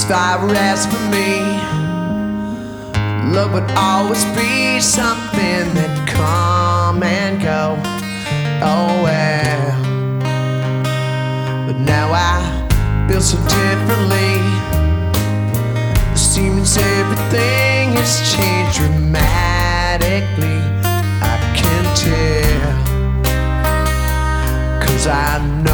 if I were asked for me, love would always be something that come and go. Oh well, but now I feel so differently. It seems everything has changed dramatically. I can tell, 'cause I know